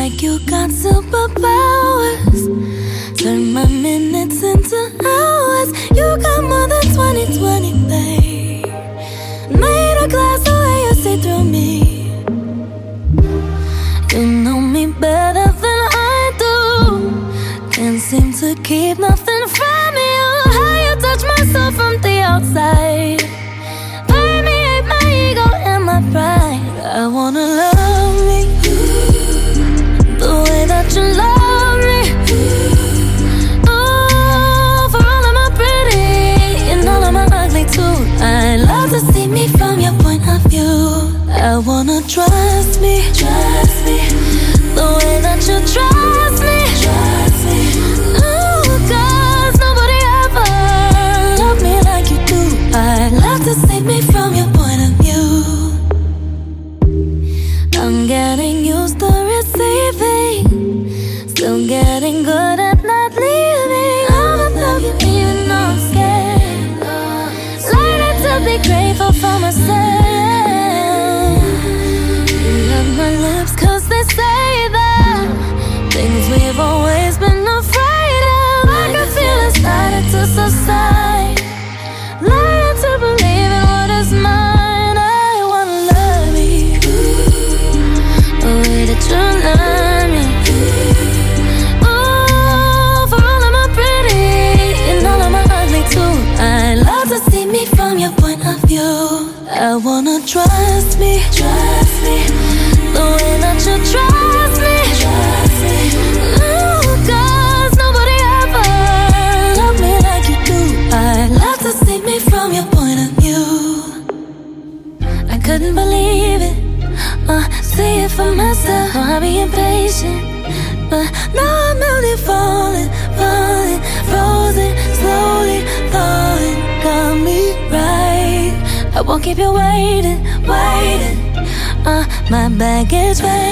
like you got superpowers. Turn my minutes into hours. You got more than 20/20, babe. Made a glass the way you see through me. You know me better than I do. Can't seem to keep nothing from you. How you touch my soul from the outside. Permeate my ego and my pride. I wanna love me the way that you love me. Oh, for all of my pretty and all of my ugly too. I love to see me from your point of view. I wanna trust me the way that you trust me. Ooh, 'cause nobody ever loved me like you do. I love to see me from your point of view. I'm getting used to receiving, still getting good at not leaving. I'ma love you even though I'm scared. Learning to be grateful for myself. You love my lips 'cause they say that things we've always been afraid of. I can feel it starting to subside. Learning to believe in what is mine. I wanna love you the way that you love me. Oh, for all of my pretty and all of my ugly too. I love to see me from your point of view. I wanna trust me the way that you trust me. Ooh, 'cause nobody ever loved me like you do. I love to see me from your point of view. I couldn't believe it, see it for myself. I'll be impatient, but now I'm only falling, frozen, slowly falling. Got me right. I won't keep you waiting. My baggage ready.